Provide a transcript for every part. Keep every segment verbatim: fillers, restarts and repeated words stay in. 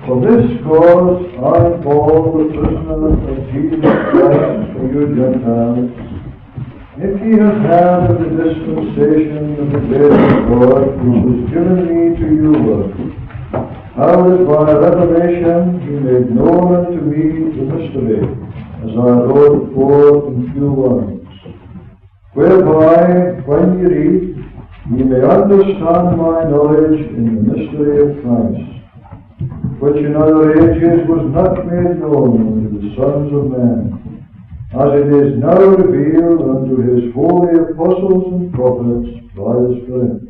For this cause I, Paul, the prisoner of Jesus Christ, for you Gentiles, if ye have had of the dispensation of the grace of God, which was given me to you, how that by revelation he made known unto me the mystery, as I wrote before in few words, whereby, when ye read, ye may understand my knowledge in the mystery of Christ, which in other ages was not made known unto the sons of men, as it is now revealed unto his holy apostles and prophets by the Spirit,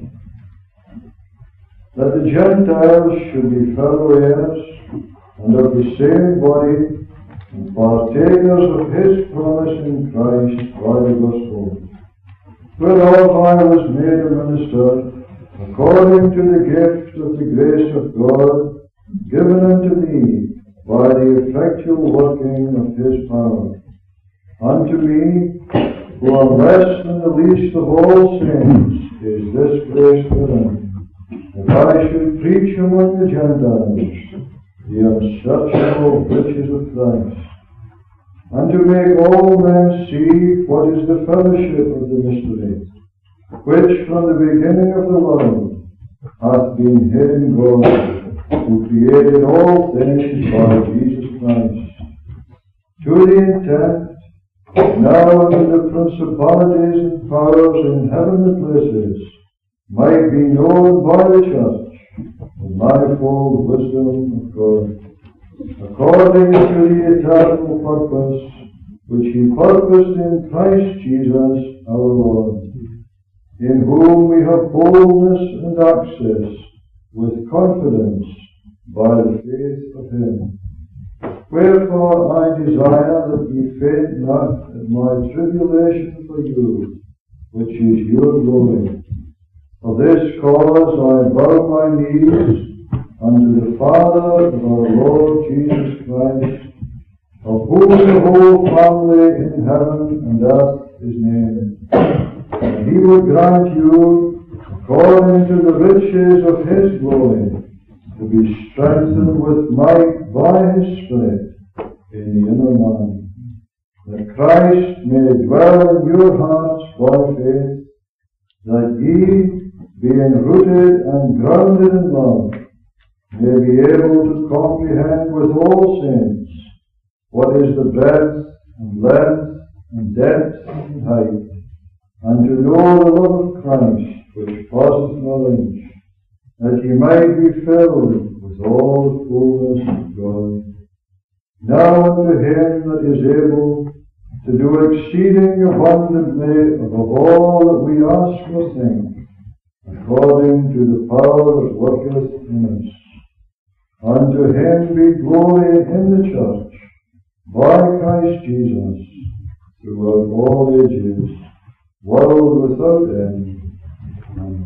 that the Gentiles should be fellow heirs, and of the same body, and partakers of his promise in Christ by the gospel, whereof I was made a minister, according to the gift of the grace of God, given unto me by the effectual working of his power. Unto me, who am less than the least of all saints, is this grace given, that I should preach among the Gentiles the unsearchable riches of Christ, and to make all men see what is the fellowship of the mystery, which from the beginning of the world hath been hid in God, who created all things by Jesus Christ, to the intent now unto the principalities and powers in heavenly places might be known by the church the manifold wisdom of God, according to the eternal purpose which he purposed in Christ Jesus our Lord, in whom we have boldness and access with confidence by the faith of him. Wherefore I desire that ye faint not at my tribulation for you, which is your glory. For this cause I bow my knees unto the Father of our Lord Jesus Christ, of whom the whole family in heaven and earth is named. And he will grant you, according to the riches of his glory, to be strengthened with might by his Spirit in the inner man, that Christ may dwell in your hearts by faith, that ye, being rooted and grounded in love, may be able to comprehend with all saints what is the breadth and length and depth and height, and to know the love of Christ which passeth knowledge, that ye might be filled with all the fullness of God. Now unto him that is able to do exceeding abundantly above all that we ask or think, according to the power that worketh in us. Unto him be glory in the church, by Christ Jesus, throughout all ages, world without end. Amen.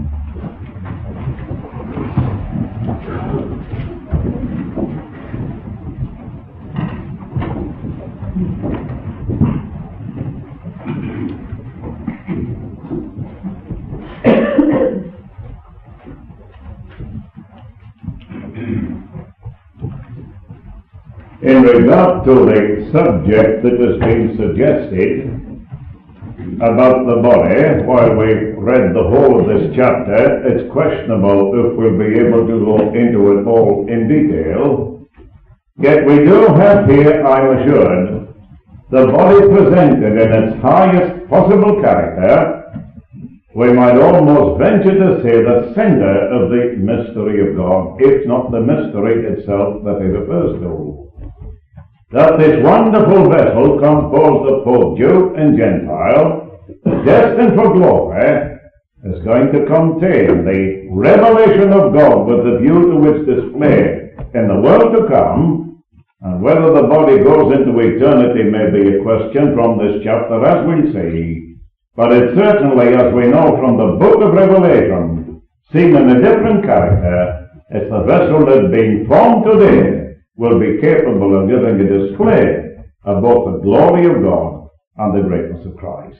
In regard to the subject that has been suggested about the body, while we read the whole of this chapter, it's questionable if we'll be able to go into it all in detail. Yet we do have here, I'm assured, the body presented in its highest possible character. We might almost venture to say the center of the mystery of God, if not the mystery itself that he refers to. That this wonderful vessel composed of both Jew and Gentile, destined for glory, is going to contain the revelation of God with the view to its display in the world to come, and whether the body goes into eternity may be a question from this chapter, as we'll see. But it certainly, as we know from the book of Revelation, seen in a different character, it's the vessel that being formed today will be capable of giving a display of both the glory of God and the greatness of Christ.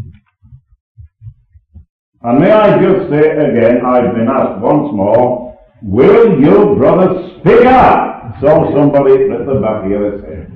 And may I just say again, I've been asked once more, Will you, brothers, speak up? So somebody at the back here is saying.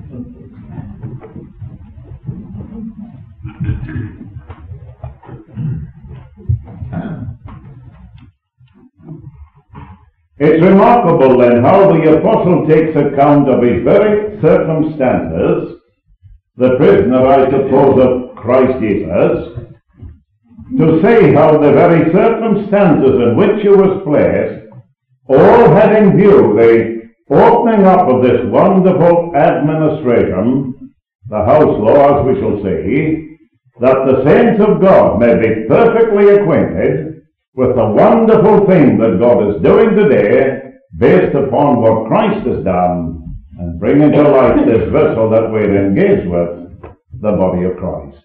It's remarkable then how the apostle takes account of his very circumstances, the prisoner, I suppose, of Christ Jesus, to say how the very circumstances in which he was placed all had in view the opening up of this wonderful administration, the house law, as we shall see, that the saints of God may be perfectly acquainted with the wonderful thing that God is doing today based upon what Christ has done and bringing to light this vessel that we're engaged with, the body of Christ.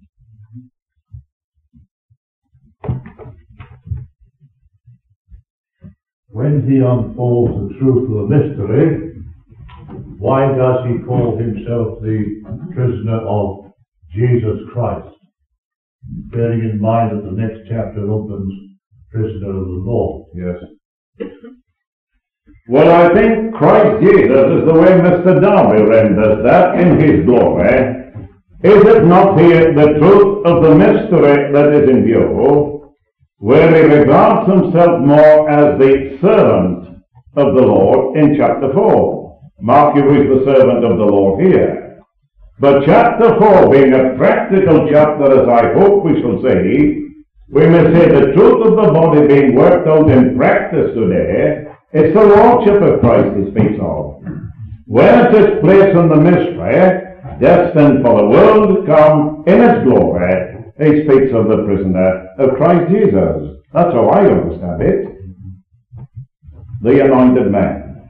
When he unfolds the truth of the mystery, why does he call himself the prisoner of Jesus Christ? Bearing in mind that the next chapter opens prisoner of the Lord. Yes. Well, I think Christ Jesus is the way Mister Darby renders that in his glory. Is it not here the truth of the mystery that is in view, where he regards himself more as the servant of the Lord in chapter four? Mark you, he's the servant of the Lord here. But chapter four being a practical chapter, as I hope we shall see, we may say the truth of the body being worked out in practice today. It's the Lordship of Christ he speaks of. Where it is placed in the mystery, destined for the world to come in its glory, he speaks of the prisoner of Christ Jesus. That's how I understand it. The anointed man.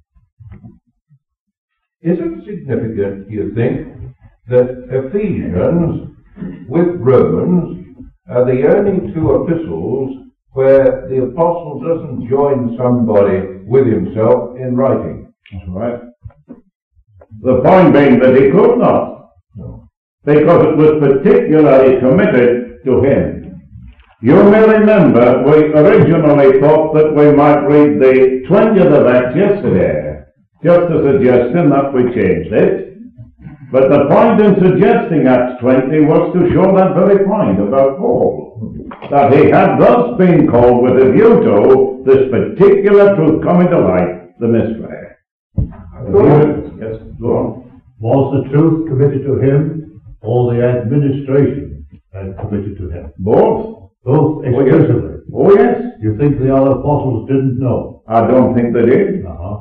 Is it significant, do you think, that Ephesians with Romans are the only two epistles where the apostle doesn't join somebody with himself in writing? That's right. The point being that he could not, No. because it was particularly committed to him. You may remember we originally thought that we might read the twentieth of Acts yesterday, just a suggestion that we changed it. But the point in suggesting Acts twenty was to show that very point about Paul, that he had thus been called with a view to this particular truth coming to light, the mystery. Yes, go on. Was the truth committed to him, or the administration had committed to him? Both? Both exclusively. Oh yes. You think the other apostles didn't know? I don't think they did. Uh-huh.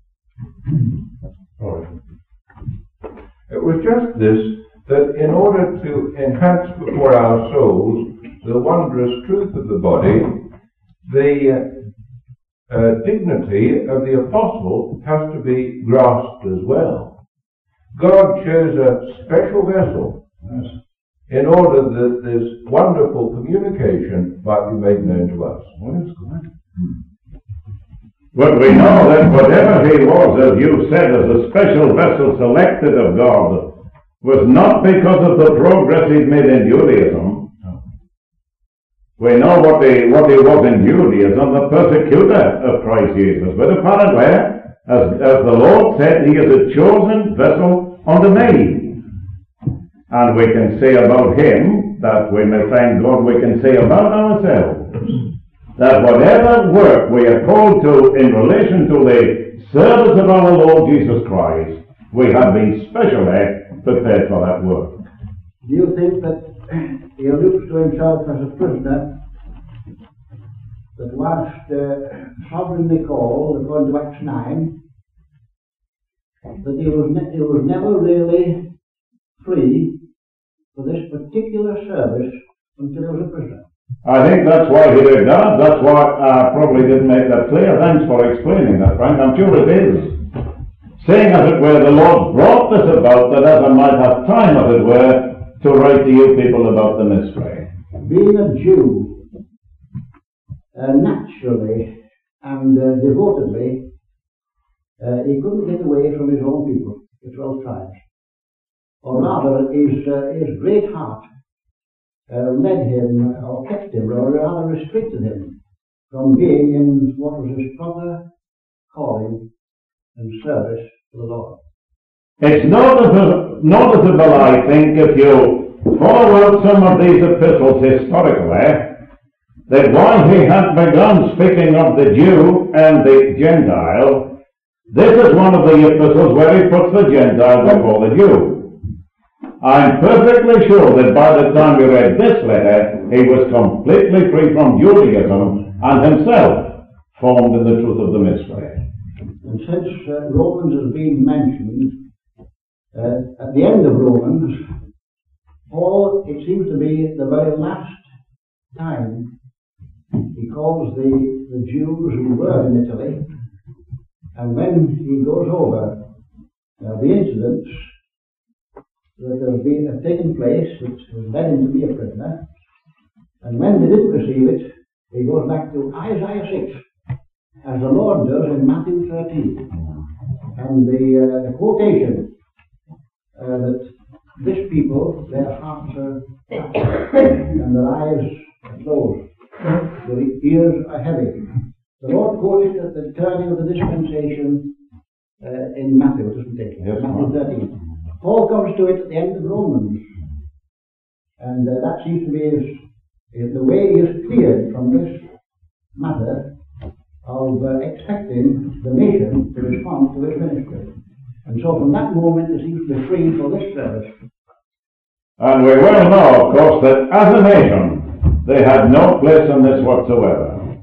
All right. It was just this, that in order to enhance before our souls the wondrous truth of the body, the uh, uh, dignity of the apostle has to be grasped as well. God chose a special vessel Yes. in order that this wonderful communication might be made known to us. Well, that's good. But we know that whatever he was, as you said, as a special vessel selected of God, was not because of the progress he'd made in Judaism. No. We know what he, what he was in Judaism, the persecutor of Christ Jesus. But apparently, as, as the Lord said, he is a chosen vessel unto me. And we can say about him, that we may thank God we can say about ourselves, that whatever work we are called to in relation to the service of our Lord Jesus Christ, we have been specially prepared for that work. Do you think that he alludes to himself as a prisoner that whilst uh, sovereignly called, according to Acts nine, that he was, ne- he was never really free for this particular service until he was a prisoner? I think that's why he did that. That's why I probably didn't make that clear. Thanks for explaining that, Frank. I'm sure it is. Saying, as it were, the Lord brought this about that as I might have time, as it were, to write to you people about the mystery. Being a Jew, uh, naturally and uh, devotedly, uh, he couldn't get away from his own people, the twelve tribes. Or rather, his, uh, his great heart Uh, led him, or kept him, or rather restricted him from being in what was his proper calling and service to the Lord. It's noticeable, noticeable, I think, if you follow out some of these epistles historically, that while he had begun speaking of the Jew and the Gentile, this is one of the epistles where he puts the Gentile before the Jew. I'm perfectly sure that by the time we read this letter, he was completely free from Judaism and himself formed in the truth of the mystery. And since uh, Romans has been mentioned, uh, at the end of Romans, Paul, it seems to be the very last time he calls the, the Jews who were in Italy, and when he goes over uh, the incidents that have been have taken place, which has led him to be a prisoner, and when they didn't receive it, he goes back to Isaiah six, as the Lord does in Matthew thirteen. And the, uh, the quotation uh, that this people, their hearts are and their eyes are closed, their ears are heavy. The Lord quoted at the turning of the dispensation uh, in Matthew, doesn't it? Yes, Matthew thirteen. Paul comes to it at the end of Romans, and uh, that seems to be his, is the way he is cleared from this matter of uh, expecting the nation to respond to his ministry. And so from that moment he seems to be free for this service. And we well know, of course, that as a nation, they had no place in this whatsoever.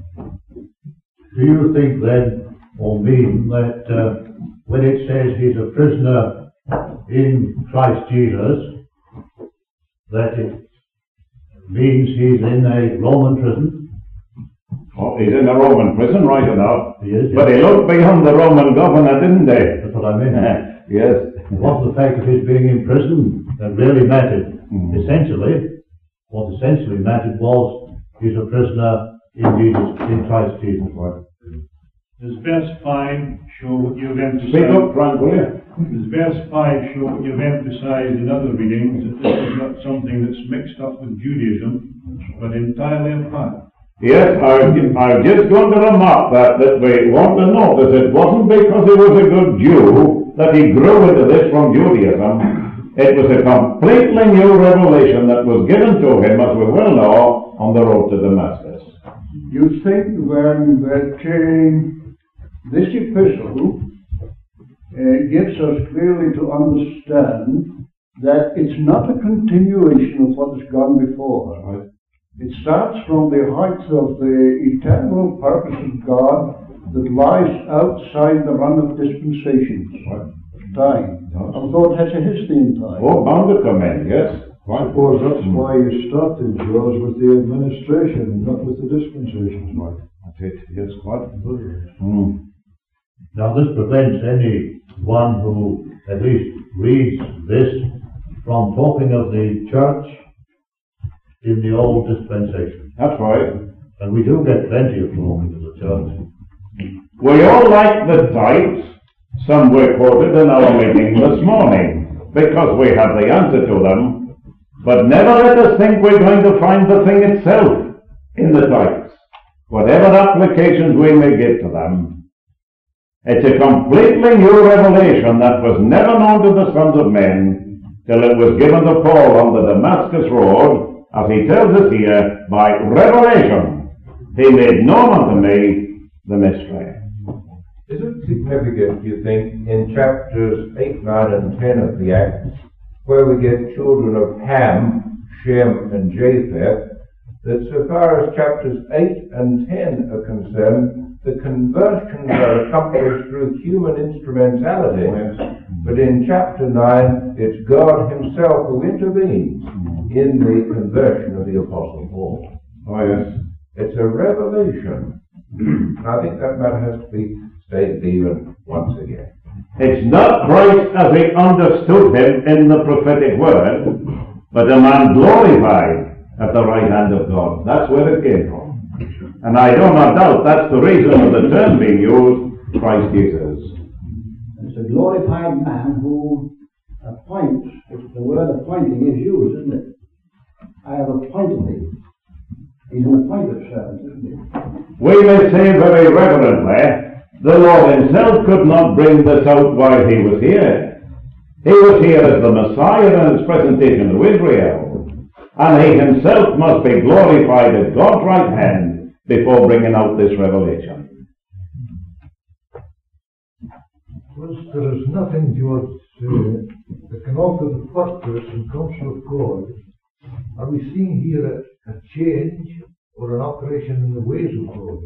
Do you think then, or mean, that uh, when it says he's a prisoner in Christ Jesus, that it means he's in a Roman prison? Oh, he's in a Roman prison, right enough. He is, yes. But he looked beyond the Roman governor, didn't he? That's what I mean. Yes. It wasn't the fact of his being in prison that really mattered. Mm. Essentially, what essentially mattered was he's a prisoner in Jesus, in Christ Jesus. Right? Does verse five show what you've emphasized? Speak up, Frank, will you? Does verse five show what you've emphasized in other readings, that this is not something that's mixed up with Judaism, but entirely apart? Yes, I was just going to remark that, that we want to notice it wasn't because he was a good Jew that he grew into this from Judaism. It was a completely new revelation that was given to him, as we well know, on the road to Damascus. You think when that uh, this epistle uh, gives us clearly to understand that it's not a continuation of what has gone before. Right. It starts from the height of the eternal purpose of God that lies outside the run of dispensations, Right. time. Yes. Although it has a history in time. Oh, bound to come in, yes. I suppose that's why you started, George, with the administration, not with the dispensations. Right. That's it, yes, quite. Right. Mm. Now this prevents any one who at least reads this from talking of the church in the old dispensation. That's right. And we do get plenty of talking to the church. We all like the types. Some were quoted in our meeting this morning, because we have the answer to them. But never let us think we're going to find the thing itself in the types, whatever applications we may give to them. It's a completely new revelation that was never known to the sons of men till it was given to Paul on the Damascus road, as he tells us here, by revelation. He made known unto me the mystery. Is it significant, do you think, in chapters eight, nine, and ten of the Acts, where we get children of Ham, Shem, and Japheth, that so far as chapters eight and ten are concerned, the conversions are accomplished through human instrumentality. But in chapter nine, it's God himself who intervenes in the conversion of the Apostle Paul. Oh, yes. It's a revelation. I think that matter has to be stated even once again. It's not Christ as he understood him in the prophetic word, but a man glorified at the right hand of God. That's where it came from. And I do not doubt that's the reason of the term being used, Christ Jesus. It's a glorified man who appoints. It's the word appointing is used, isn't it? I have appointed thee. He's an appointed servant, isn't he? We may say very reverently, the Lord himself could not bring this out while he was here. He was here as the Messiah in his presentation to Israel, and he himself must be glorified at God's right hand before bringing out this revelation. Well, there is nothing, George, uh, that can alter the purpose and counsel of God. Are we seeing here a, a change or an alteration in the ways of God?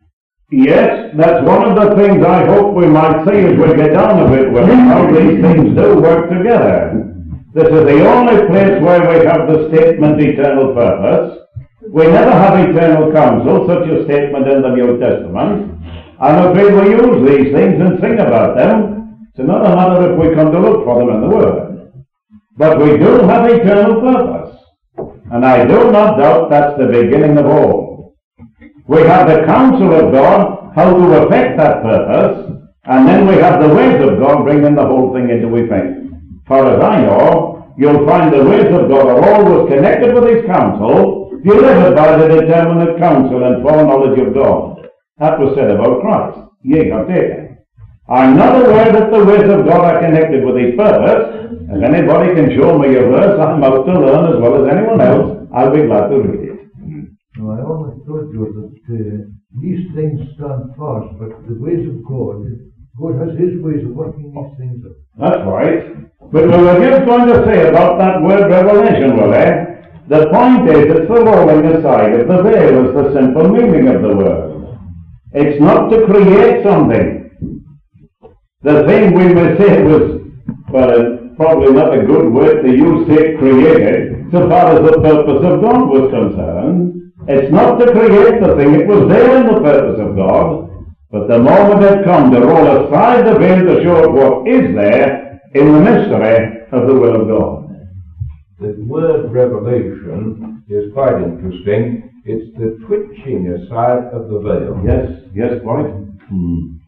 Yes, that's one of the things I hope we might see as we get down a bit with how these things do work together. This is the only place where we have the statement eternal purpose. We never have eternal counsel, such a statement in the New Testament. I'm afraid we use these things and sing about them. It's another matter if we come to look for them in the Word. But we do have eternal purpose. And I do not doubt that's the beginning of all. We have the counsel of God, how to effect that purpose, and then we have the ways of God bringing the whole thing into effect. Far as I know, you'll find the ways of God are always connected with his counsel, delivered by the determinate counsel and foreknowledge of God. That was said about Christ. Ye have taken. I'm not aware that the ways of God are connected with his purpose. If anybody can show me a verse, I'm out to learn as well as anyone else. I'll be glad to read it. No, I always thought, George, that uh, these things stand fast, but the ways of God, God has his ways of working these things out. That's right. But we were just going to say about that word revelation, will eh? The point is, it's the rolling aside of the veil is the simple meaning of the word. It's not to create something. The thing we may say was, well, probably not a good word to use, say created, so far as the purpose of God was concerned. It's not to create the thing, it was there in the purpose of God, but the moment had come to roll aside the veil to show what is there in the mystery of the will of God. The word revelation is quite interesting. It's the twitching aside of the veil. Yes, yes, quite. Hmm.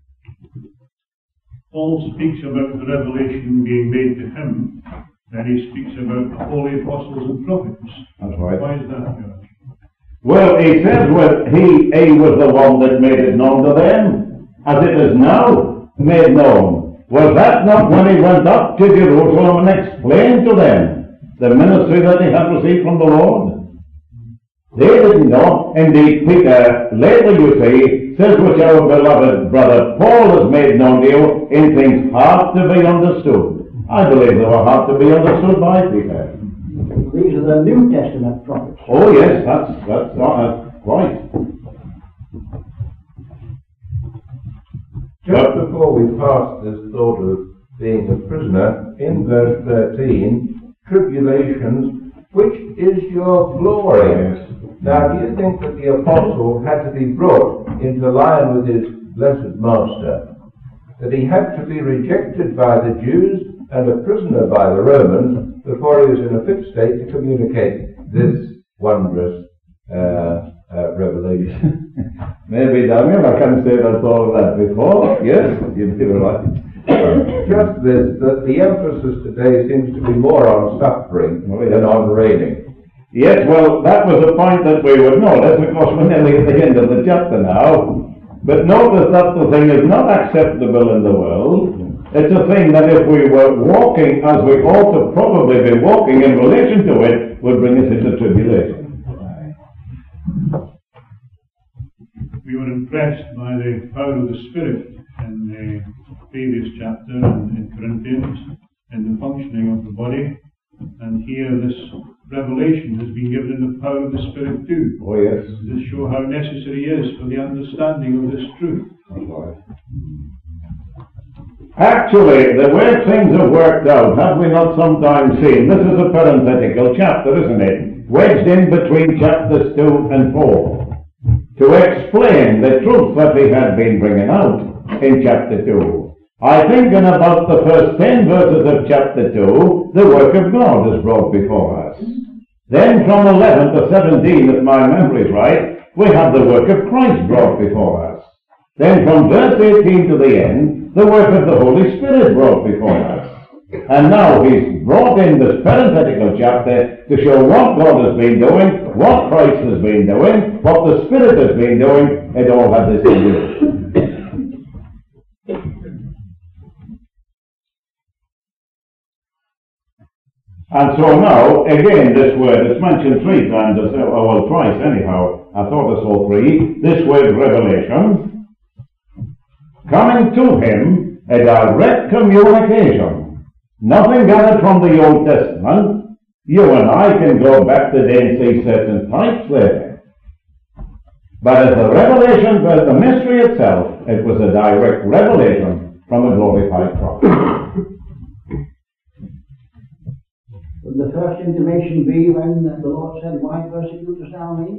Paul speaks about the revelation being made to him, then he speaks about the holy apostles and prophets. That's right. Why is that, George? Well, he says well, he, he was the one that made it known to them, as it is now made known. Was that not when he went up to Jerusalem and explained to them the ministry that he had received from the Lord? They didn't know. Indeed, Peter, later you see, says which our beloved brother Paul has made known to you in things hard to be understood. I believe they were hard to be understood by Peter. These are the New Testament prophets. Oh yes, that's, that's uh, quite. Just before we pass this thought of being a prisoner, in verse thirteen, tribulations, which is your glory. Now, do you think that the apostle had to be brought into line with his blessed master? That he had to be rejected by the Jews and a prisoner by the Romans before he was in a fit state to communicate this wondrous uh, uh, revelation? Maybe, Daniel, I can say that all that before. Yes, you'd be right. Just this, that the emphasis today seems to be more on suffering Oh, yes. than on reigning. Yes, well, that was a point that we would notice. Of course, we're nearly at the end of the chapter now. But notice that the thing is not acceptable in the world. It's a thing that if we were walking as we ought to probably be walking in relation to it, would bring us into tribulation. We were impressed by the power of the Spirit in the previous chapter in, in Corinthians, in the functioning of the body. And here this revelation has been given in the power of the Spirit too. Oh, yes. To show how necessary it is for the understanding of this truth. That's right. Actually, the way things have worked out, have we not sometimes seen, this is a parenthetical chapter, isn't it? Wedged in between chapters two and four, to explain the truth that he had been bringing out in chapter two. I think in about the first ten verses of chapter two, the work of God is brought before us. Then from eleven to seventeen, if my memory is right, we have the work of Christ brought before us. Then from verse eighteen to the end, the work of the Holy Spirit brought before us. And now he's brought in this parenthetical chapter to show what God has been doing, what Christ has been doing, what the Spirit has been doing. It all had this in view. And so now, again, this word, it's mentioned three times, or well, twice anyhow. I thought I saw three. This word, revelation, coming to him, a direct communication. Nothing gathered from the Old Testament. You and I can go back today and see certain types there. But as a revelation, but the mystery itself, it was a direct revelation from a glorified prophet. Would the first intimation be when the Lord said, "Why persecutest thou me?"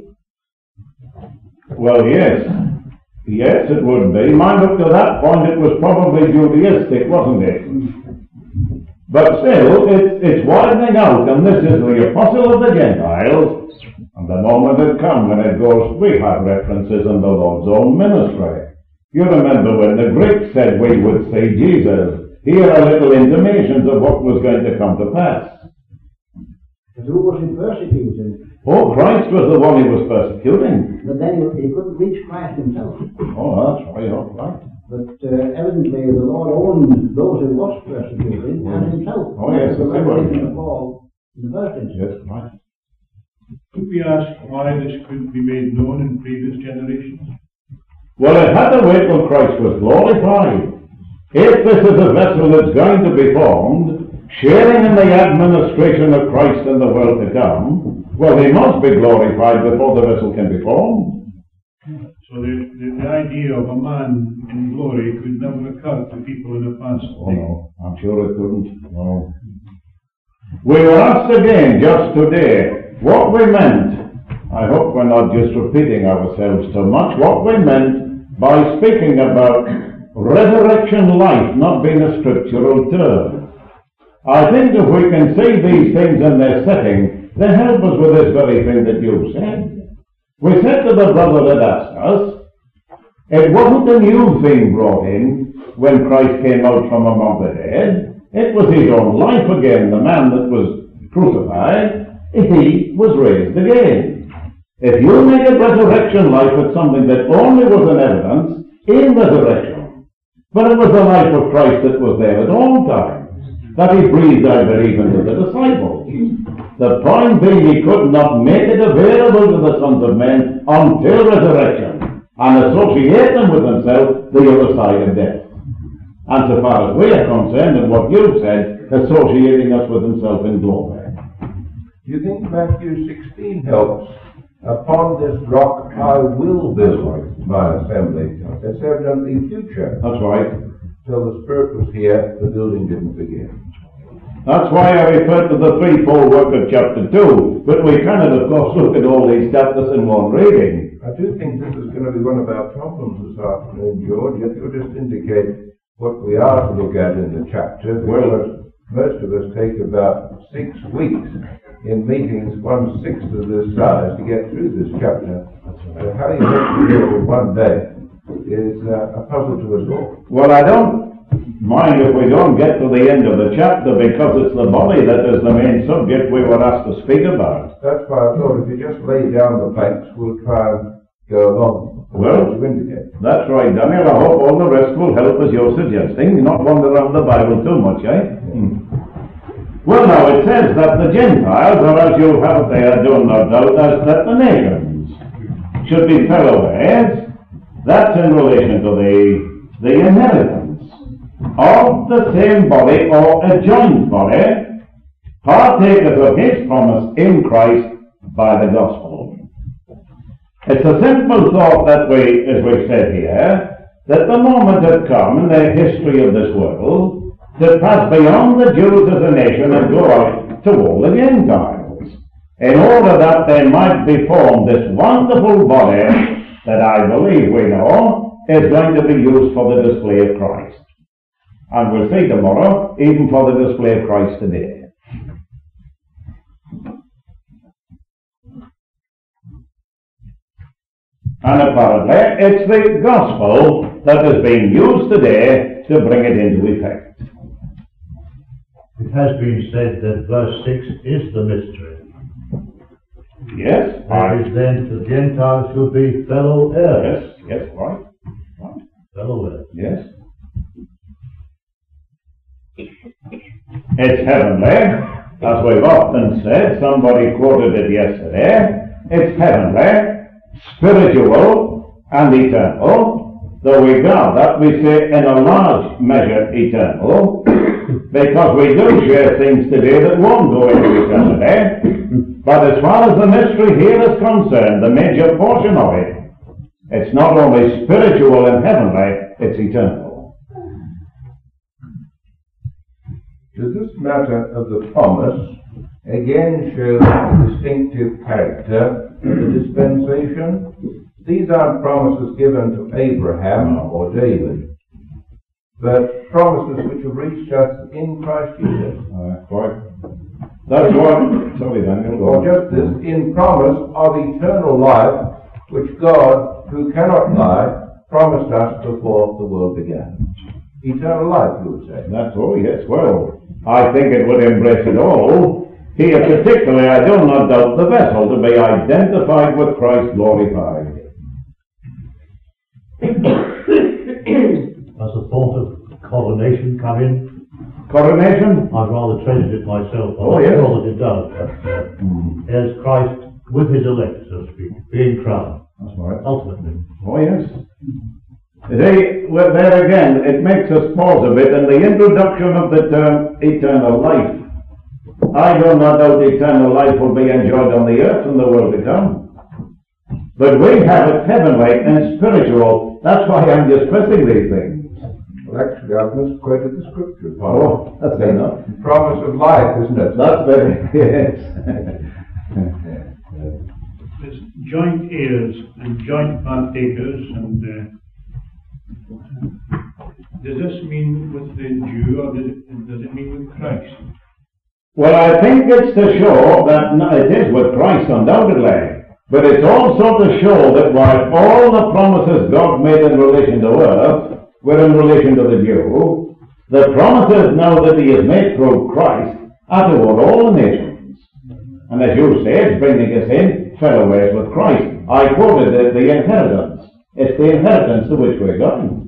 Well, yes. Yes, it would be. Mind, up to that point, it was probably Judaistic, wasn't it? But still, it's, it's widening out, and this is the apostle of the Gentiles, and the moment had come when it goes, we have references in the Lord's own ministry. You remember when the Greeks said we would see Jesus. Here are little intimations of what was going to come to pass. But who was he persecuting? Oh, Christ was the one he was persecuting. But then he, he couldn't reach Christ himself. Oh, that's right, all right. But uh, evidently the Lord owned those he was persecuting and himself. Oh, yes, the that's revelation right. of Paul in the first instance. Yes, right. Could we ask why this couldn't be made known in previous generations? Well, it had to wait till Christ was glorified. If this is a vessel that's going to be formed, sharing in the administration of Christ in the world to come, well, he must be glorified before the vessel can be formed. So the, the, the idea of a man in glory could never occur to people in the past. Oh, no, I'm sure it couldn't. No. We were asked again just today what we meant. I hope we're not just repeating ourselves too much. What we meant by speaking about resurrection life not being a scriptural term. I think if we can see these things in their setting, they help us with this very thing that you said. We said to the brother that asked us, it wasn't a new thing brought in when Christ came out from among the dead. It was his own life again. The man that was crucified, he was raised again. If you make a resurrection life, it's something that only was an evidence in resurrection. But it was the life of Christ that was there at all times, that he breathed out even to the disciples. The point being, he could not make it available to the sons of men until resurrection, and associate them with himself the other side of death. And so far as we are concerned, and what you've said, associating us with himself in glory. Do you think Matthew sixteen helps? Upon this rock I will build my assembly. It's evidently future. That's right. Till the Spirit was here, the building didn't begin. That's why I referred to the threefold work of chapter two, but we cannot, of course, look at all these chapters in one reading. I do think this is going to be one of our problems this afternoon, George. If you'll just indicate what we are to look at in the chapter, because most of us take about six weeks in meetings, one-sixth of this size, to get through this chapter. So how you get to do it in one day is uh, a puzzle to us all. Well, I don't mind if we don't get to the end of the chapter, because it's the body that is the main subject we were asked to speak about. That's why I thought if you just lay down the planks, we'll try and go along. Well, to indicate. That's right, Daniel. I hope all the rest will help as you're suggesting, not wander around the Bible too much, eh? Hmm. Well, now, it says that the Gentiles, or as you have there, do no doubt, as that the nations should be fellow heirs. That's in relation to the, the inheritance of the same body, or a joint body, partakers of his promise in Christ by the gospel. It's a simple thought that we, as we said here, that the moment had come in the history of this world to pass beyond the Jews as a nation and go out to all the Gentiles, in order that they might be formed this wonderful body that I believe we know is going to be used for the display of Christ. And we'll see tomorrow, even for the display of Christ today. And apparently, it's the gospel that is being used today to bring it into effect. It has been said that verse six is the mystery. Yes, That I, is then the Gentiles should be fellow heirs. yes, yes, right, right, Fellow heirs. yes. It's heavenly, as we've often said, somebody quoted it yesterday. It's heavenly, spiritual, and eternal. Though we grant that, we say in a large measure eternal, because we do share things today that won't go into eternity. But as far as the mystery here is concerned, the major portion of it, it's not only spiritual and heavenly, it's eternal. Does this matter of the promise again show the distinctive character of the dispensation? These aren't promises given to Abraham or David, but promises which have reached us in Christ Jesus. Uh, right. That's what, sorry Daniel, go Or on. just this, in promise of eternal life, which God, who cannot lie, promised us before the world began. Eternal life, you would say. That's all, yes, well, I think it would embrace it all. Here particularly, I do not doubt the vessel to be identified with Christ glorified. Does the thought of coronation come in? Coronation? I've rather treasured it myself. I'm Oh, not yes. sure that it does. But, uh, Mm, There's Christ with his elect, so to speak, being crowned, that's right. ultimately. Oh, yes. You see, well, there again, it makes us pause a bit in the introduction of the term eternal life. I do not doubt eternal life will be enjoyed on the earth in the world to come. But we have it heavenly and spiritual. That's why I'm discussing these things. Well, actually, I've misquoted the scripture. Oh, that's enough. Promise of life, isn't it? That's very, yes. It's joint heirs and joint partakers, and uh, does this mean with the Jew, or does it, does it mean with Christ? Well, I think it's to show that n- it is with Christ undoubtedly, but it's also to show that while all the promises God made in relation to earth were in relation to the Jew, the promises now that he has made through Christ are toward all the nations. And as you say, it's bringing us in fellow heirs with Christ. I quoted the, the inheritance. It's the inheritance to which we're going.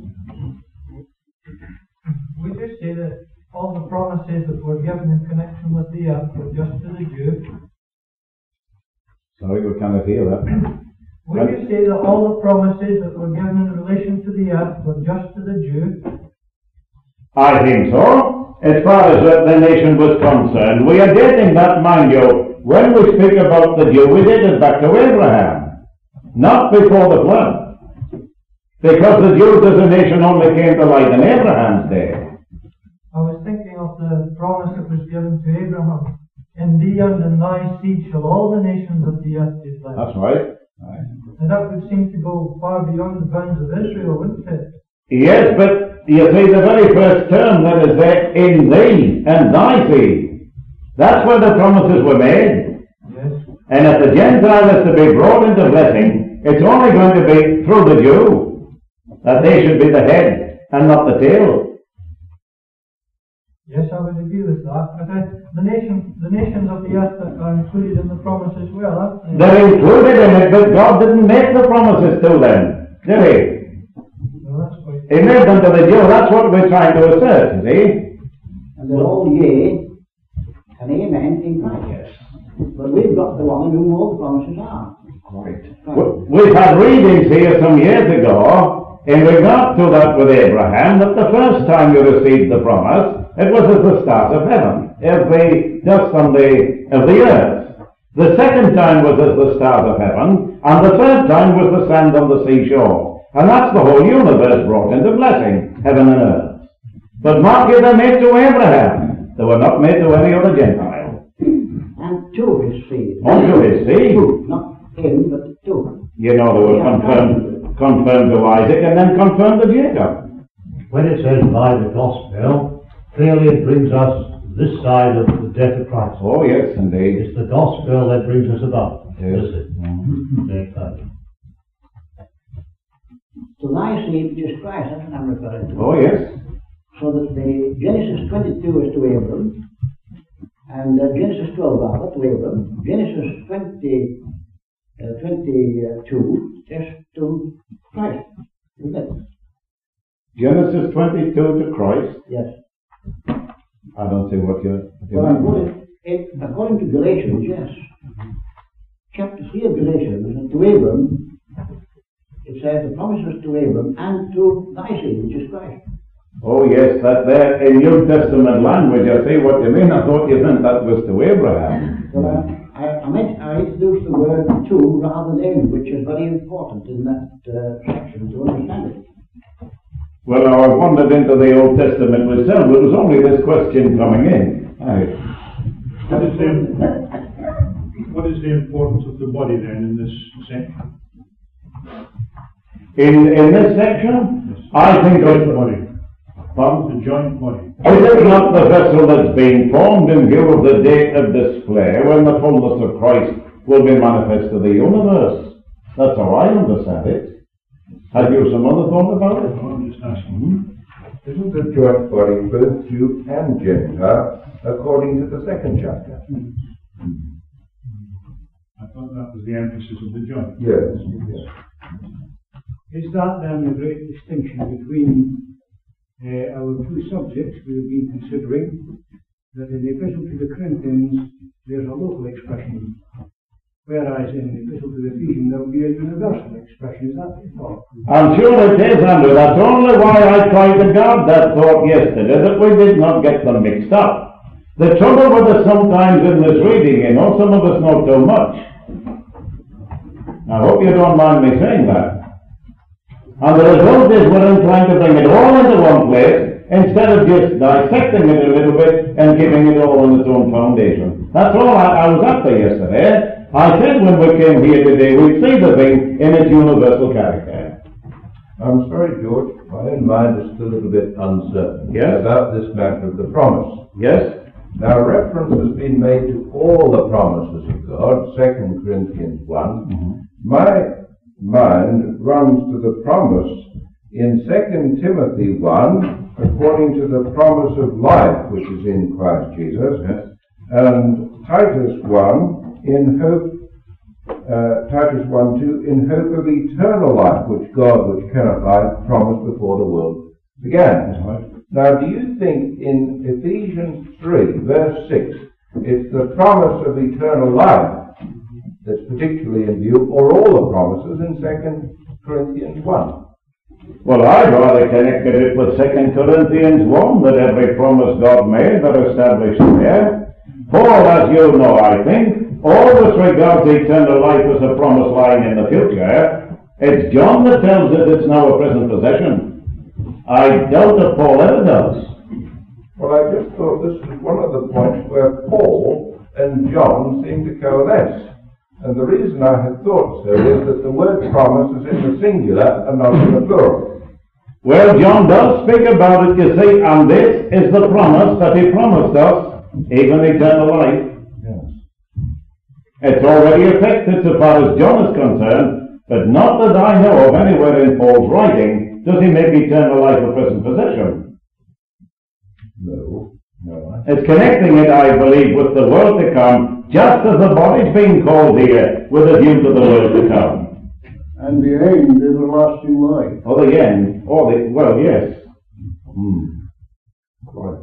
We do say that all the promises that were given in connection with the earth were just to the Jew. Sorry, we cannot hear that. We do say that all the promises that were given in relation to the earth were just to the Jew. I think so. As far as uh, the nation was concerned, we are dating that, mind you. When we speak about the Jew, we date it back to Abraham, not before the flood. Because the Jews as a nation only came to light in Abraham's day. I was thinking of the promise that was given to Abraham. In thee and in thy seed shall all the nations of the earth be blessed. That's right. Right. And that would seem to go far beyond the bounds of Israel, wouldn't it? Yes, but you see the very first term that is there, in thee and thy seed. That's where the promises were made. Yes. And if the Gentile is to be brought into blessing, it's only going to be through the Jew, that they should be the head and not the tail. Yes, I would agree with that. But uh, the nation, the nations of the earth are included in the promise as well, aren't they? They're included in it, but God didn't make the promises to them, did He? Well, that's quite. He made them to the Jew. That's what we're trying to assert, you see? And they're all yea and amen in Christ. Yes. But we've got the one in whom all the promises are. Right. We- We've had readings here some years ago in regard to that with Abraham, that the first time you received the promise, it was as the stars of heaven, as the dust on the, of the earth. The second time was as the stars of heaven, and the third time was the sand on the seashore. And that's the whole universe brought into blessing, heaven and earth. But mark you, they're made to Abraham. They were not made to any other Gentile. And to his seed. Unto his seed. Two, not him, but to. You know, they were confirmed, confirmed to Isaac and then confirmed to Jacob. When it says by the gospel, clearly it brings us this side of the death of Christ. Oh, yes, indeed. It's the gospel that brings us about. Yes. Is it? Mhm. Very kind. To thy seed, which is Christ, that's what I'm referring to. Oh, yes. So that the Genesis twenty-two is to Abram, and uh, Genesis twelve rather to Abram, Genesis twenty, uh, twenty-two just to Christ, isn't it? Genesis twenty-two to Christ. Yes. I don't see what you're Well, I'm doing. going, it, according to Galatians, yes. Chapter three of Galatians, to Abram, it says the promises to Abram and to thy seed, which is Christ. Oh yes, that there in New Testament language, I see what you mean. I thought you meant that was to Abraham. Well, I, I, I, meant, I introduced the word to rather than in, which is very important in that uh, section to understand it. Well, now I've wandered into the Old Testament myself. It was only this question coming in. Aye. What is the, what is the importance of the body then in this section? In in this section, Yes. I think The it's body. Pardon? The joint body. Is it not the vessel that's being formed in view of the date of display when the fullness of Christ will be manifest to the universe? That's how I understand it. Have you some other thought about it? Oh, I'm just asking. Isn't the joint body both Jew and Gentile according to the second chapter? I thought that was the emphasis of the joint. Yes. yes. Is that then a great distinction between uh, our two subjects we have been considering? That in the Epistle to the Corinthians there's a local expression, whereas in the Epistle to the Ephesians there will be a universal expression. Is that the thought? I'm sure it is, Andrew. That's only why I tried to guard that thought yesterday, that we did not get them mixed up. The trouble with us sometimes in this reading, you know, some of us know too much. I hope you don't mind me saying that. And the result is we're inclined to bring it all into one place instead of just dissecting it a little bit and giving it all on its own foundation. That's all I, I was after yesterday. I said when we came here today we'd see the thing in its universal character. I'm sorry, George, my own mind is still a little bit uncertain Yes? about this matter of the promise. Yes? Now, reference has been made to all the promises of God, Second Corinthians one. Mm-hmm. My mind runs to the promise in Second Timothy one, according to the promise of life which is in Christ Jesus, Yes. and Titus one, in hope, uh, Titus one two, in hope of eternal life, which God, which cannot lie, promised before the world began. That's right. Now, do you think in Ephesians three, verse six, it's the promise of eternal life that's particularly in view, or all the promises in Second Corinthians one? Well, I'd rather connected it with Second Corinthians one, that every promise God made are established there. Paul, as you know, I think, always regards eternal life as a promise lying in the future. It's John that tells us it's now a present possession. I doubt that Paul ever does. Well, I just thought this was one of the points where Paul and John seem to coalesce. And the reason I had thought so is that the word promise is in the singular and not in the plural. Well, John does speak about it, you see, and this is the promise that he promised us, even eternal life. Yes. It's already effected so far as John is concerned, but not that I know of anywhere in Paul's writing does he make eternal life a present possession. No. No. I It's connecting it, I believe, with the world to come, just as the body's being called here with a view to the world to come. And the end, everlasting life. Or the end, or the, well, yes. Hmm. Right.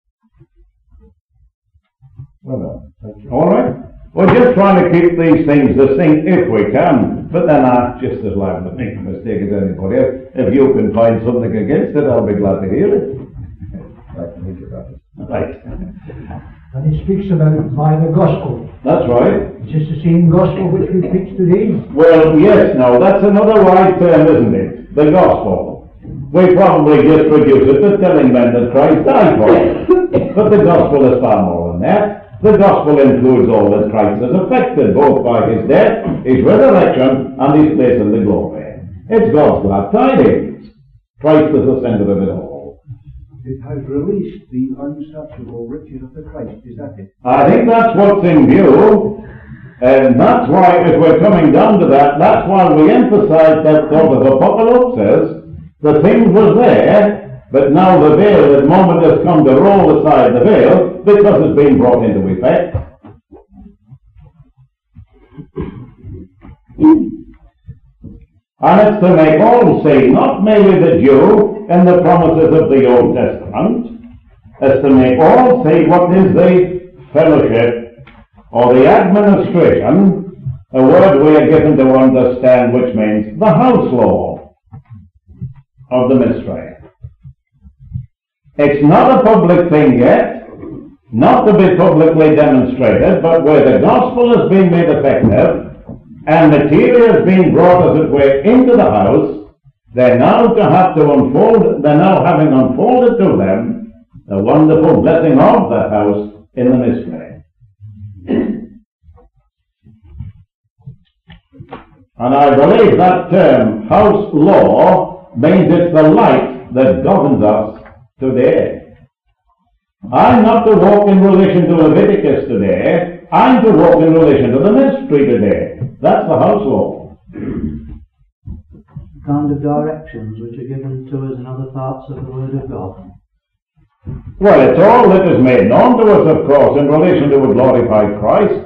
Well, no. Thank you. All right. We're just trying to keep these things distinct if we can, but then I'm just as liable to make a mistake as anybody else. If you can find something against it, I'll be glad to hear it. I can think about it. Right. And he speaks about by the gospel. That's right. Is this the same gospel which we preach today? Well, yes, now, that's another wide term, isn't it? The gospel. We probably just reduce it to telling men that Christ died for them. But the gospel is far more than that. The gospel includes all that Christ has effected, both by his death, his resurrection, and his place in the glory. It's God's glad tidings. Christ is the centre of it all. It has released the unsearchable riches of the Christ, is that it? I think that's what's in view, and that's why, as we're coming down to that, that's why we emphasize that thought of Apocalypse. The thing was there, But now the veil, the moment has come to roll aside the veil, because it's been brought into effect. And it's to make all see, not merely the Jew in the promises of the Old Testament, it's to make all see what is the fellowship or the administration, a word we are given to understand which means the house law of the mystery. It's not a public thing yet, not to be publicly demonstrated, but where the gospel has been made effective and material has been brought, as it were, into the house, they're now to have to unfold, they're now having unfolded to them the wonderful blessing of that house in the mystery. And I believe that term, house law, means it's the light that governs us today. I'm not to walk in relation to Leviticus today, I'm to walk in relation to the mystery today. That's the house law. Kind of directions which are given to us in other parts of the Word of God. Well, it's all that is made known to us, of course, in relation to a glorified Christ.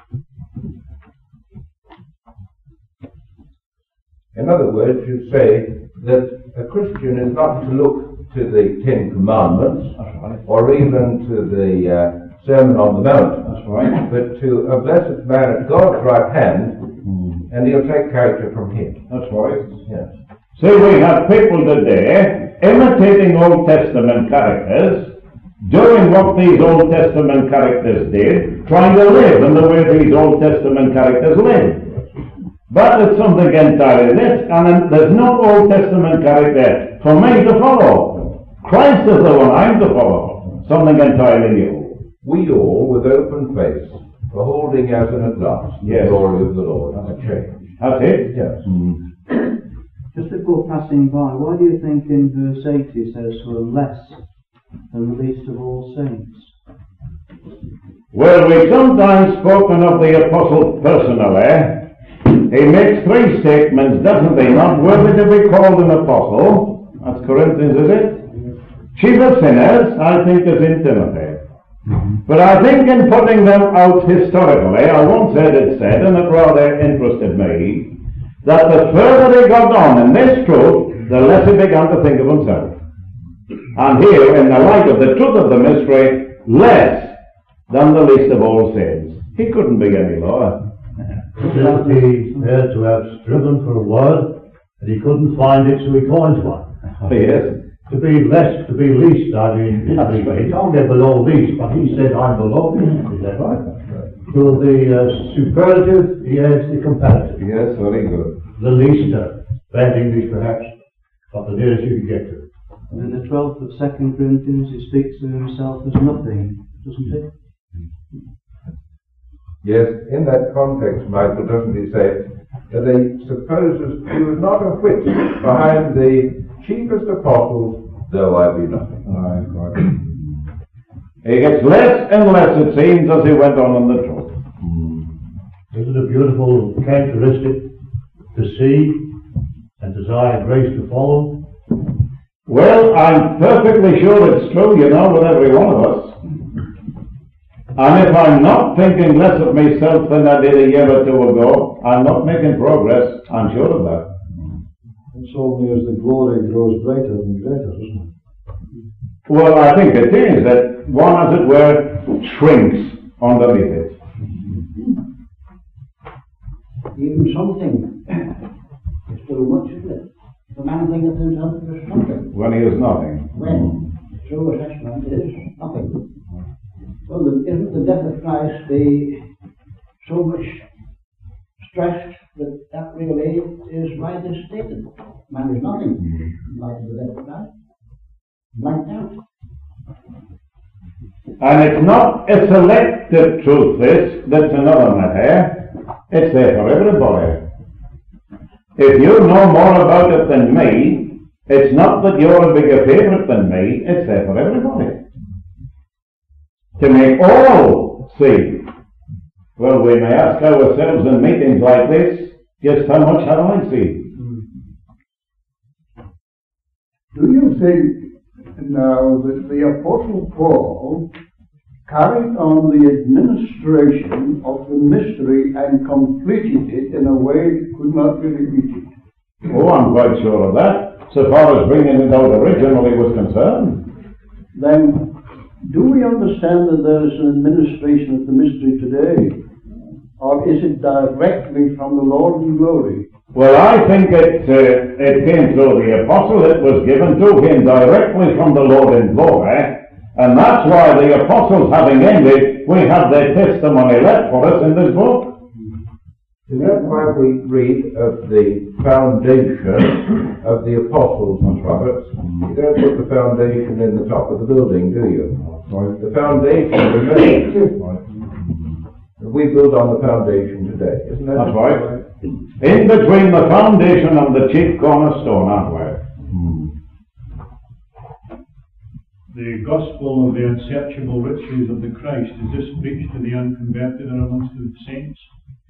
In other words, you say that a Christian is not to look to the Ten Commandments, right, or even to the uh, Sermon on the Mount, that's right, but to a blessed man at God's right hand, mm. and he'll take character from him. That's right. Yes. See, we have people today imitating Old Testament characters, doing what these Old Testament characters did, trying to live in the way these Old Testament characters lived. But it's something entirely this, and there's no Old Testament character for me to follow. Christ is the one I'm to follow, something entirely new. We all, with open face, beholding as in a glass the Yes. glory of the Lord, are changed. That's it? Yes. Mm. Just before passing by, why do you think in verse eight he says, "who are less than the least of all saints"? Well, we've sometimes spoken of the apostle personally. He makes three statements, doesn't he? Not worthy to be called an apostle. That's Corinthians, is it? Chief of sinners, I think, is in Timothy. But I think in putting them out historically, I once heard it said, and it rather interested me, that the further he got on in this truth, the less he began to think of himself. And here, in the light of the truth of the mystery, less than the least of all sins. He couldn't be any lower. Since he had to have striven for a word, and he couldn't find it, so he coined one. Oh, yes. To be less, to be least, I mean, he can't get below least, but he said, I'm below least. Is that right? So the uh, superlative, he adds the comparative. Yes, very good. The least, uh, bad English perhaps, but the nearest you can get to it. And in the twelfth of Second Corinthians he speaks of himself as nothing, doesn't he? Yes, in that context, Michael, doesn't he say that he supposes he was not a whit behind the chiefest apostles, though I be nothing. Right, right. He gets less and less, it seems, as he went on in the truth. Isn't it a beautiful characteristic to see and desire grace to follow? Well, I'm perfectly sure it's true, you know, with every one of us. And if I'm not thinking less of myself than I did a year or two ago, I'm not making progress, I'm sure of that. It's only as the glory grows brighter and greater, isn't it? Well, I think it is that one, as it were, shrinks underneath it. Even something is still much, isn't it? The man thinketh himself is something. When he is nothing. When true assessment is nothing. Well, the, isn't the death of Christ the so much stressed that that really is rightly stated? Man is nothing in light of the death of Christ. Blanked out. And it's not a selective truth, this, that's another matter. It's there for everybody. If you know more about it than me, it's not that you're a bigger favourite than me, it's there for everybody. To make all see. Well, we may ask ourselves in meetings like this, just how much have I seen? Do you think now that the Apostle Paul carried on the administration of the mystery and completed it in a way that could not be repeated. Oh, I'm quite sure of that, so far as bringing it out originally was concerned. Then, do we understand that there is an administration of the mystery today? Or is it directly from the Lord in glory? Well, I think it, uh, it came through the apostle. It was given to him directly from the Lord in glory. And that's why the apostles, having ended, we have their testimony left for us in this book. Is that why we read of the foundation of the apostles and prophets? You don't put the foundation in the top of the building, do you? The foundation remains. We build on the foundation today, isn't that? That's right. In between the foundation and the chief cornerstone, aren't we? The gospel of the unsearchable riches of the Christ, is this preached to the unconverted or amongst the saints?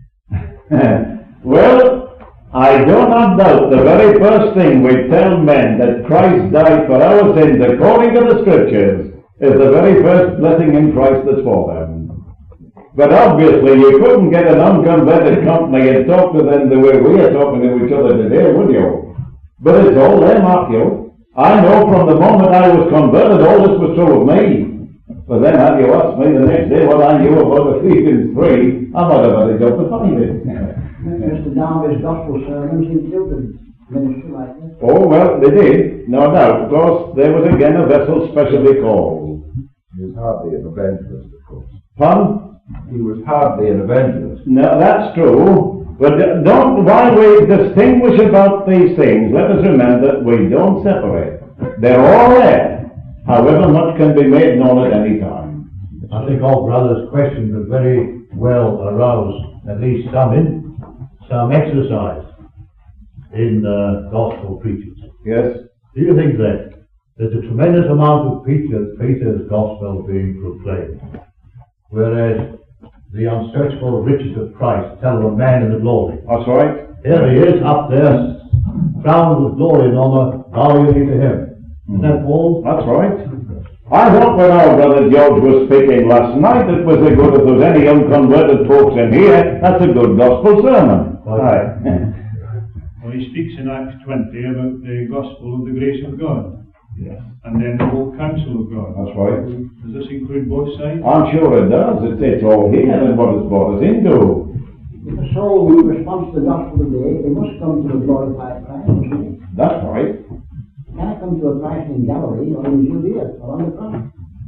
Well, I do not doubt the very first thing we tell men that Christ died for our sins according to the Scriptures is the very first blessing in Christ that's for them. But obviously you couldn't get an unconverted company and talk to them the way we are talking to each other today, would you? But it's all there, mark you. I know from the moment I was converted all this was true of me. But then had you asked me the next day what I knew about Ephesians three, I might have had a job to find it. Mister Darby's gospel sermons included ministry like this. Oh, well, they did, no doubt. Of course, there was again a vessel specially called. He was hardly an evangelist, of course. Pardon? He was hardly an evangelist. No, that's true. But don't, while we distinguish about these things, let us remember that we don't separate. They're all there. However much can be made known at any time. I think all brothers' questions have very well aroused at least some in, some exercise in uh, gospel preachers. Yes. Do you think that there's a tremendous amount of preachers, Peter's gospel being proclaimed, whereas the unsearchable riches of Christ tell of a man in the glory? That's right. Here he is up there, crowned with glory and honor, glory be to him. Isn't that Paul? That's right. I thought when our brother George was speaking last night, it was a good, if there's any unconverted folks in here, that's a good gospel sermon. Right. Well, he speaks in Acts twenty about the gospel of the grace of God. Yes. And then the whole counsel of God. That's right. Does this include both sides? I'm sure it does. It's, it's all here and what it's brought us into. If a soul who responds to the gospel today, they must come to a glorified Christ. That's right. Can I come to a Christ in Galilee or in Judea or on the cross?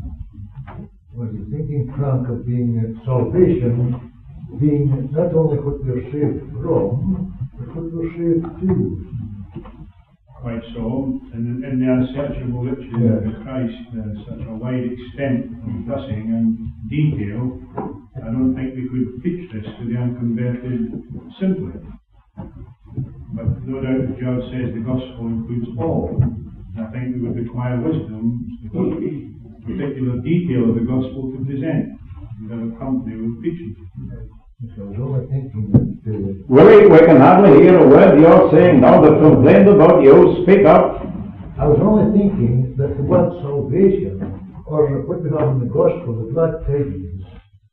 Well, you're thinking, Frank, of being uh, salvation, being not only what we're saved from, but what we're saved to. Quite so. In, in the unsearchable riches Yeah. of Christ, there's such a wide extent of blessing and detail. I don't think we could teach this to the unconverted simply. But no doubt, as George says, the gospel includes all. I think we would require wisdom to put particular detail of the gospel to present without accompany with preaching. So I was only thinking that uh, Willie, we can hardly hear a word you're saying now. They've complained about you. Speak up. I was only thinking that the word salvation, or what we have in the gospel, the glad tidings,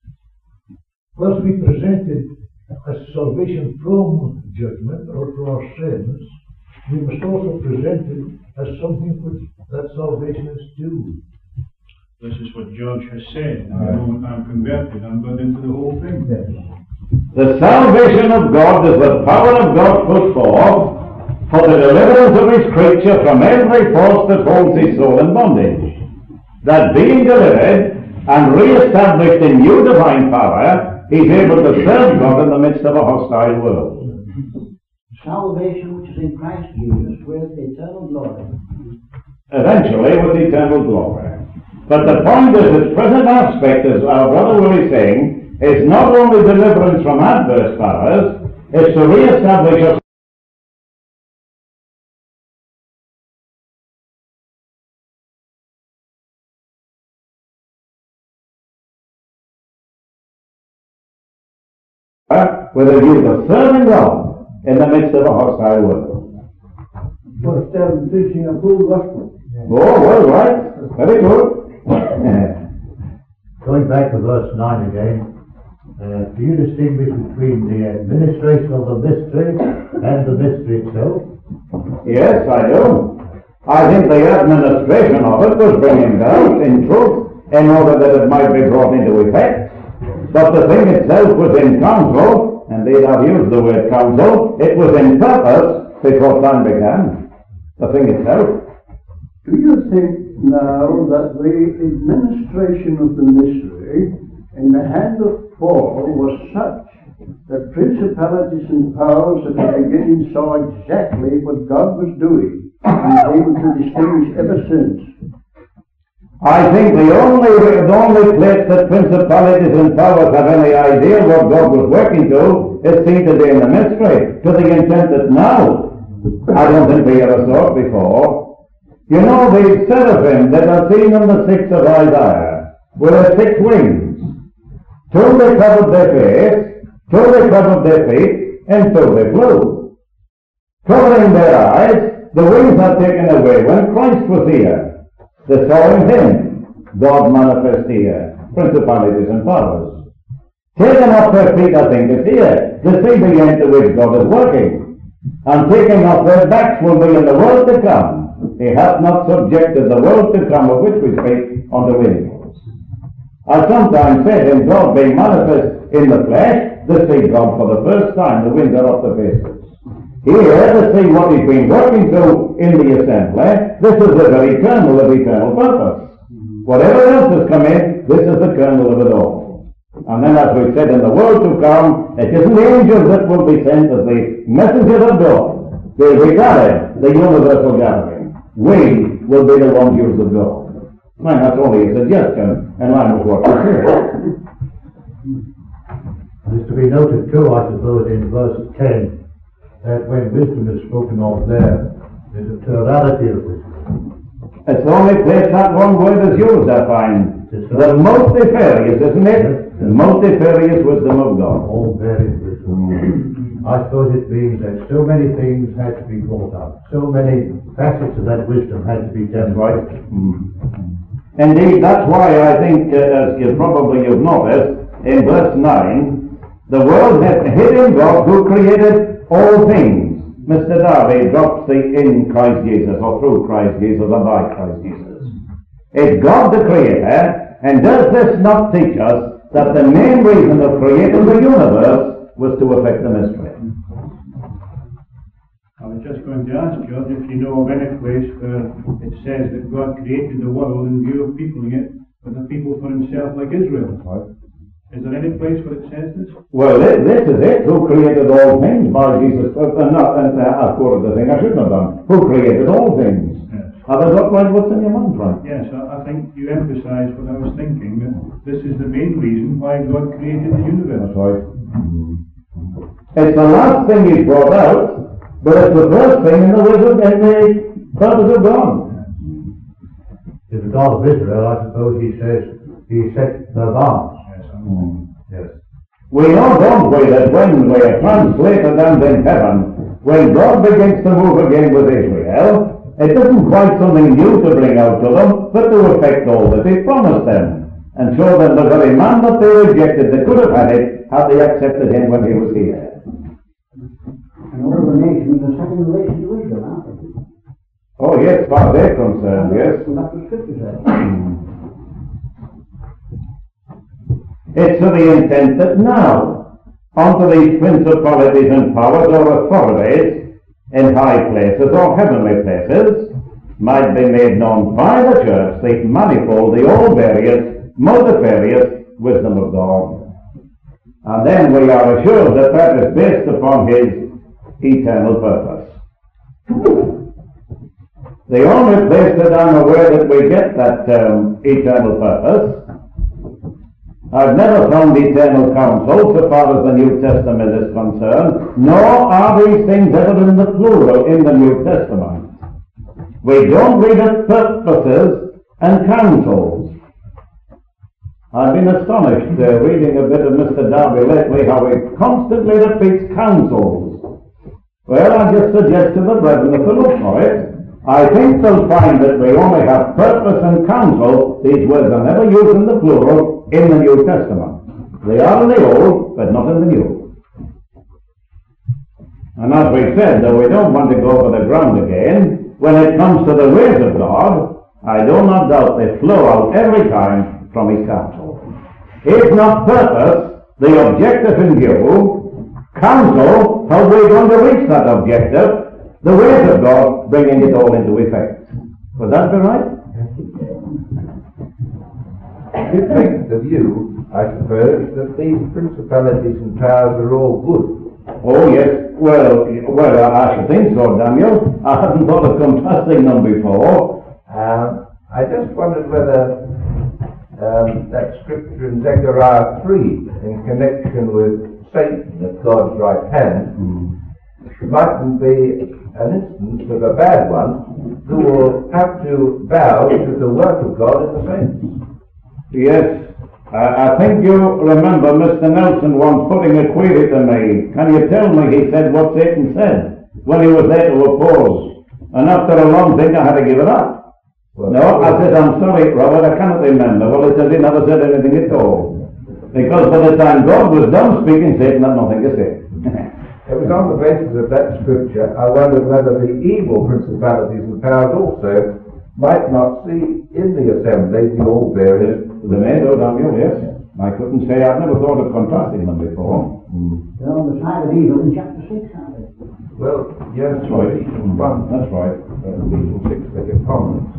was we presented as salvation from judgment or from our sins, we must also present it as something which that salvation is due. This is what George has said. The moment I'm converted, I'm got into the whole thing. Yes. The salvation of God is the power of God put forth for the deliverance of his creature from every force that holds his soul in bondage. That being delivered and re-established in new divine power, he's able to serve God in the midst of a hostile world. Salvation which is in Christ Jesus with eternal glory. Eventually with eternal glory. But the point is, its present aspect, as our brother Will is saying, is not only deliverance from adverse powers, it's to re-establish us with a view to serving God in the midst of a hostile world. But still preaching a full gospel. Yeah. Oh, well, right. Very good. Going back to verse nine again, uh, do you distinguish between the administration of the mystery and the mystery itself? Yes, I do. I think the administration of it was bringing out, in truth, in order that it might be brought into effect. But the thing itself was in counsel, indeed I've used the word counsel, it was in purpose before time began. The thing itself. Do you think now that the administration of the mystery in the hand of Paul was such that principalities and powers at the beginning saw exactly what God was doing and was able to distinguish ever since? I think the only, the only place that principalities and powers have any idea what God was working to is seen to be in the mystery, to the intent that now, I don't think we ever saw it before. You know, the seraphim that are seen in the sixth of Isaiah were their six wings. Two they covered their face, two they covered their feet, and two they flew. Covering their eyes, the wings are taken away when Christ was here. They saw in him, God manifest here, principalities and powers. Taking off their feet, I think, is here, to see the end to which God is working. And taking off their backs will be in the world to come. He hath not subjected the world to come of which we speak unto wings. I sometimes said, in God being manifest in the flesh, they see God for the first time, the wings are off the faces. Here, to see what he's been working through in the assembly, this is the very kernel of eternal purpose. Whatever else has come in, this is the kernel of it all. And then, as we said, in the world to come, it isn't the angels that will be sent as the messengers of God. They'll be gathered, the universal gathering. We will be the ones used of God. And that's only a suggestion, and I know what to say. It is to be noted too, I suppose, in verse ten, that when wisdom is spoken of there, there's a plurality of wisdom. It's the only place that one word is used, I find. The multifarious, isn't it? The multifarious wisdom of God. All varied wisdom. I suppose it means that so many things had to be brought out. So many facets of that wisdom had to be demonstrated. Right. Mm. Indeed, that's why I think, uh, as you probably have noticed, in verse nine, the world has hid in God who created all things. Mister Darby drops the in Christ Jesus, or through Christ Jesus, or by Christ Jesus. It's God the Creator, and does this not teach us that the main reason of creating the universe was to effect the mystery? I was just going to ask you if you know of any place where it says that God created the world in view of peopling it with a people for himself like Israel. Right. Is there any place where it says this? Well, this, this is it. Who created all things by Jesus? Uh, not, uh, I quoted the thing I shouldn't have done. Who created all things? Yes. Have I got right what's in your mind, Frank? Yes, I, I think you emphasise what I was thinking, that this is the main reason why God created the universe. That's right. It's the last thing he brought out, but it's the first thing in the wisdom and the purpose of God. In the God of Israel, I suppose he says, he set the bounds. Mm. Yes. We know, don't we, that when we are translated and in heaven, when God begins to move again with Israel, it isn't quite something new to bring out to them, but to effect all that he promised them, and show them the very man that they rejected, they could have had it, had they accepted him when he was here. And all the nations are set in relation to Israel, aren't they? Oh yes, as far as they're concerned, yes. Well, that's what Scripture says. It's to the intent that now, unto these principalities and powers or authorities in high places or heavenly places might be made known by the church the manifold, the all various, multifarious wisdom of God. And then we are assured that that is based upon his eternal purpose. The only place that I'm aware that we get that um, eternal purpose, I've never found eternal counsel so far as the New Testament is concerned, nor are these things ever in the plural in the New Testament. We don't read of purposes and counsels. I've been astonished uh, reading a bit of Mister Darby lately how he constantly repeats counsels. Well, I just suggest to the brethren if they look for it, I think they'll find that we only have purpose and counsel. These words are never used in the plural in the New Testament. They are in the Old, but not in the New. And as we said, though we don't want to go over the ground again, when it comes to the ways of God, I do not doubt they flow out every time from His counsel. If not purpose, the objective in view, counsel, how we're going to reach that objective, the ways of God bringing it all into effect. Would that be right? You take the view, I suppose, that these principalities and powers are all good. Oh yes, well, well, I should think so, Daniel. I hadn't thought of contrasting them before. Um, I just wondered whether um, that scripture in Zechariah three, in connection with Satan at God's right hand, mm. mightn't be an instance of a bad one who will have to bow to the work of God in the saints. Yes. I, I think you remember Mister Nelson once putting a query to me. Can you tell me, he said, what Satan said when he was there to oppose? And after a long think I had to give it up. Well, no, I said, I'm sorry, Robert, I cannot remember. Well, he said he never said anything at all. Because by the time God was done speaking, Satan had nothing to say. It was on the basis of that scripture I wondered whether the evil principalities and powers also might not see in the assembly the all various. The men, oh, Daniel, yes. I couldn't say, I've never thought of contrasting them before. Mm. They're on the side of evil in chapter six, aren't they? Well, yes, that's right. Ephesians one. That's right. Uh, Ephesians six, they get prominence.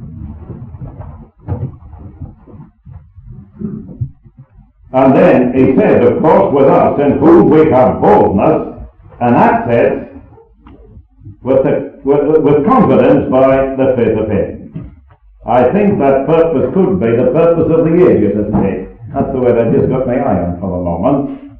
And then he said, of course, with us, in whom we have boldness and access with, the, with, with confidence by the faith of Him. I think that purpose could be the purpose of the ages, isn't it? That's the word I just got my eye on for the moment.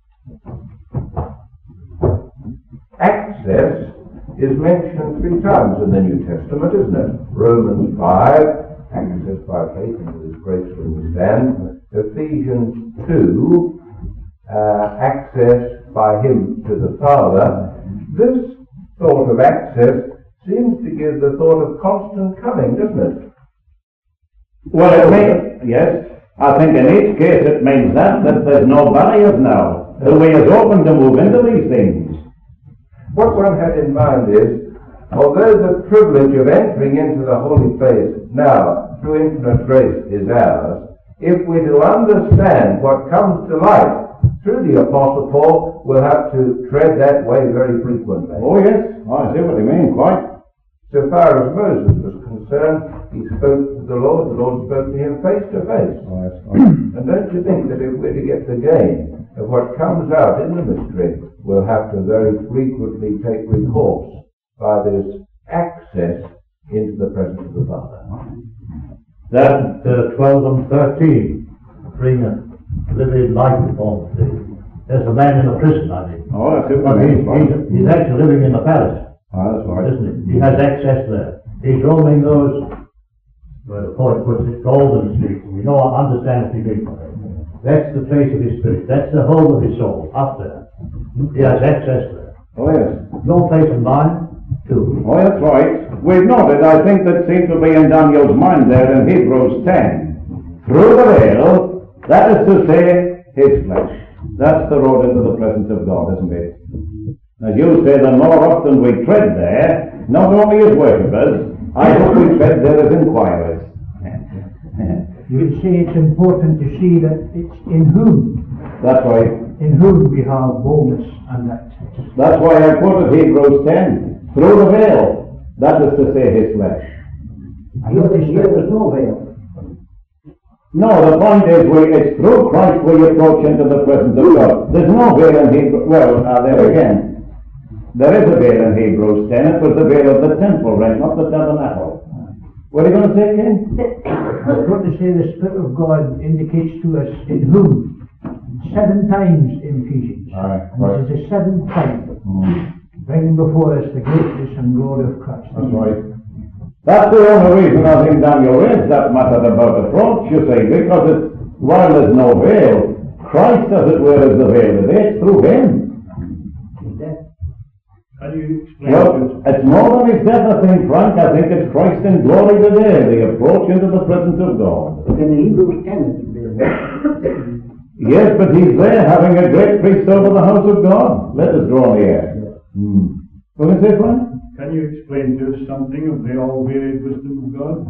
Access is mentioned three times in the New Testament, isn't it? Romans five, access by faith into His grace where we stand. Ephesians two, uh, access by Him to the Father. This thought of access seems to give the thought of constant coming, doesn't it? Well, it means, yes, I think in each case it means that, that there's no barriers now. The way is open to move into these things. What one had in mind is, although the privilege of entering into the holy place now through infinite grace is ours, if we're to understand what comes to light through the Apostle Paul, we'll have to tread that way very frequently. Oh yes, I see what you mean, quite. So far as Moses was concerned, he spoke to the Lord, the Lord spoke to him face to face. Oh, yes, right. And don't you think that if we're to get the gain of what comes out in the mystery, we'll have to very frequently take recourse by this access into the presence of the Father. Then uh, twelve and thirteen bring a living light upon the. There's a man in a prison, I think. Oh, that's it. But he's, he's, he's actually living in the palace. Oh, that's right. Isn't he? He has access there. He's roaming those, well, the poet puts it, golden streets. We know, understand what he means. That's the place of his spirit. That's the home of his soul, up there. He has access there. Oh, yes. No place in mine, too. Oh, that's right. We've noted, I think that seems to be in Daniel's mind there in Hebrews ten. Through the veil, that is to say, his flesh. That's the road into the presence of God, isn't it? As you say, the more often we tread there, not only as worshippers, I hope we tread there as inquirers. You would say it's important to see that it's in whom. That's right. In whom we have boldness and access. That's why I quoted Hebrews ten. Through the veil, that is to say, his flesh. I notice here there's no veil. No, the point is, we, it's through Christ we approach into the presence of God. There's no veil in Hebrews. Well, uh, there again. There is a veil in Hebrews ten. It was the veil of the temple, right? Not the tabernacle. What are you going to say, Ken? I was going to say the Spirit of God indicates to us in whom. Seven times in Ephesians. Right, and right. this is the seventh time. Mm. Bringing before us the greatness and glory of Christ. That's right. That's the only reason I think Daniel raised that matter about approach, you see, because it's, while there's no veil, Christ, as it were, is the veil of it, through Him. Can you explain Well, to us? it's more than his death, I think, Frank. I think it's Christ in glory today, the approach into the presence of God. But in Hebrews ten it will be. Yes, but he's there having a great priest over the house of God. Let us draw near. Hmm. What did you say, Frank? Can you explain to us something of the all-varied wisdom of God?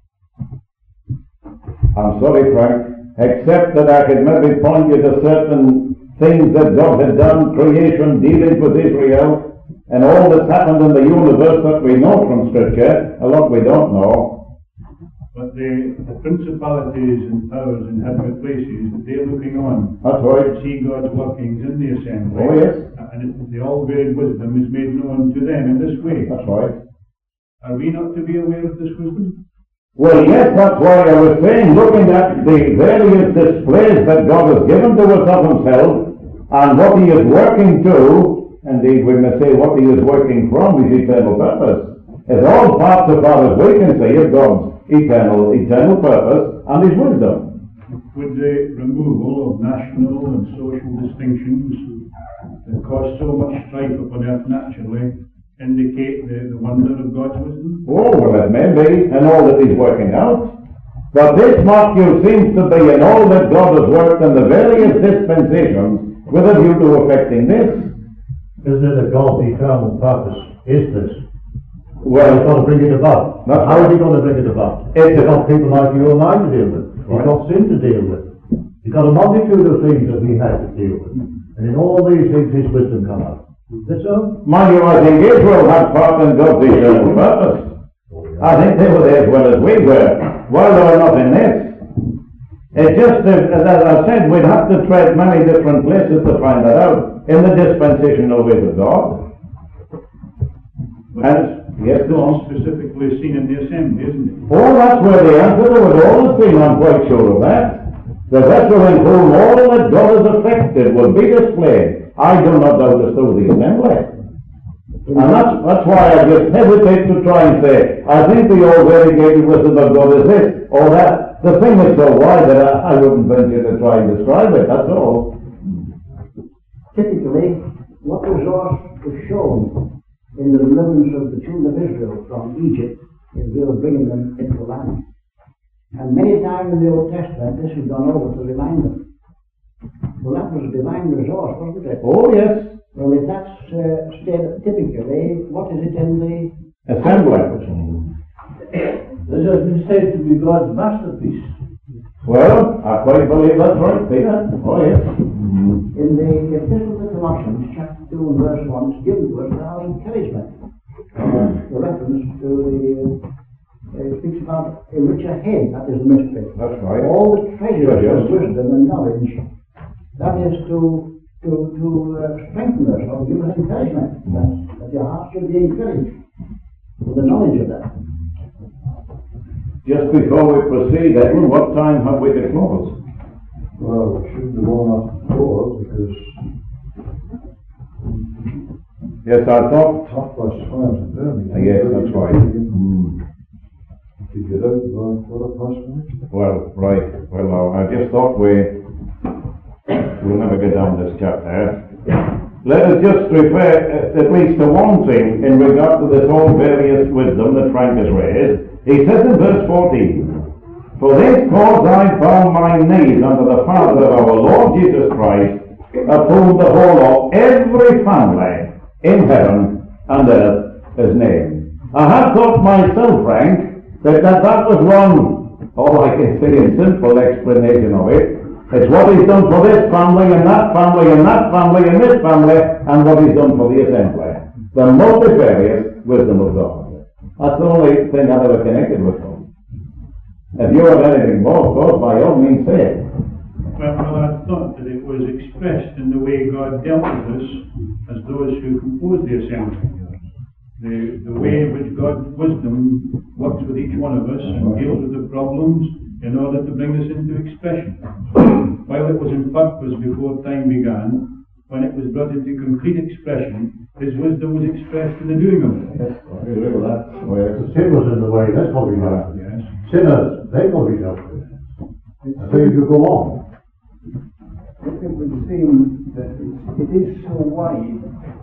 I'm sorry, Frank, except that I could maybe point you to certain things that God had done, creation, dealings with Israel, and all that's happened in the universe that we know from Scripture, a lot we don't know. But the, the principalities and powers in heavenly places, that they're looking on, That's right. see God's workings in the assembly. Oh, yes. And it, the all-varied wisdom is made known to them in this way. That's right. Are we not to be aware of this wisdom? Well, yes, that's why I was saying, looking at the various displays that God has given to us of himself, and what he is working to, indeed we may say what he is working from his eternal purpose, is all parts of far as we can see of God's eternal, eternal purpose and his wisdom. Would the removal of national and social distinctions that cause so much strife upon earth naturally indicate the, the wonder of God's wisdom? Oh, well, it may be, and all that he's working out. But this, mark you, seems to be in all that God has worked in the various dispensations with a view to effecting this. Isn't it that God's eternal purpose is this? Well, he's going to bring it about. That's How right. is he going to bring it about? It's He's a- got people like you and I to deal with. He's Right. got sin to deal with. He's got a multitude of things that he has to deal with. And in all these things his wisdom come out. That's so? mind you, I think Israel had part in God's eternal purpose. I think they were there as well as we were, while they were not in this. It just, uh, as I said, we'd have to tread many different places to find that out in the dispensational ways of God. And, yes, go on. Specifically seen in the assembly, isn't it? Oh, that's where the answer to it all has been, I'm quite sure of that. The vessel in whom all that God has effected will be displayed. I do not doubt as through the assembly. And that's, that's why I just hesitate to try and say, I think the all variegated wisdom of God is this or that. The thing is so wide that I, I wouldn't venture to try and describe it, that's all. Typically, what resource was shown in the deliverance of the children of Israel from Egypt is we were bringing them into the land. And many times in the Old Testament, this was done over to remind them. Well, that was a divine resource, wasn't it? Oh, yes. Well, if that's uh, stated typically, what is it in the Assembly. This has been said to be God's masterpiece. Well, I quite believe that's right, Peter. Oh, yes. In the Epistle to Colossians, chapter two and verse one, it's given to us for our encouragement. Uh, the reference to the, uh, it speaks about a richer head, that is the mystery. That's right. All the treasures Treasures. of wisdom and knowledge, that is to to to uh, strengthen us or give us encouragement. That, that your heart should be encouraged with the knowledge of that. Just before we proceed, Edwin, what time have we to close? Well, we should be one after four because Yes, I thought. half past five is early. Yes, that's right. Mm. To get out by quarter past five. Well, right. Well, I just thought we we'll never get down this chapter. Let us just refer uh, at least to one thing in regard to this all various wisdom that Frank has raised. He says in verse fourteen, "For this cause I bow my knees unto the Father of our Lord Jesus Christ, of whom the whole of every family in heaven and earth is named." I have thought myself, Frank, that that, that was one, all I can say in simple explanation of it. It's what he's done for this family and that family and that family and this family and what he's done for the assembly. The multifarious wisdom of God. That's the only thing I've ever connected with him. If you have anything more, of course, by all means say it. Well, well, I thought that it was expressed in the way God dealt with us as those who composed the assembly. The, the way in which God's wisdom works with each one of us and deals with the problems in order to bring us into expression. While it was in purpose before time began, when it was brought into complete expression, His wisdom was expressed in the doing of it. Yes, I agree with that. Well, The sin was in the way, that's what we have. Yes. Sinners, they've got to be dealt with. And so you could go on. It would seem that it, it is so wide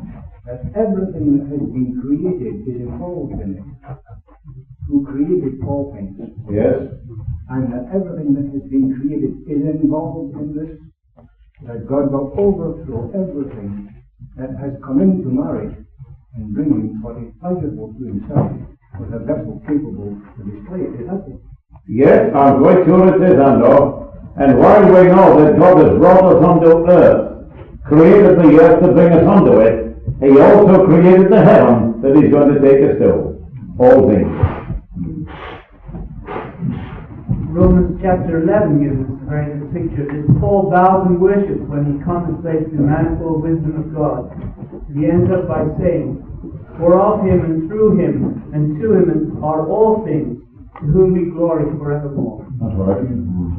that everything that has been created is involved in it. Who created all things. Yes. And that everything that has been created is involved in this. That God will overthrow everything that has come into marriage and bring him what is pleasurable to himself with a vessel capable to display it. Is that it? Yes, I'm quite sure it is, Andor. And while we know that God has brought us unto earth, created the earth to bring us unto it, he also created the heaven that he's going to take us to. All things. Romans chapter eleven gives us a very good picture. This Paul bows and worships when he contemplates the manifold wisdom of God. He ends up by saying, "For of him and through him and to him are all things, to whom be glory forevermore." That's right.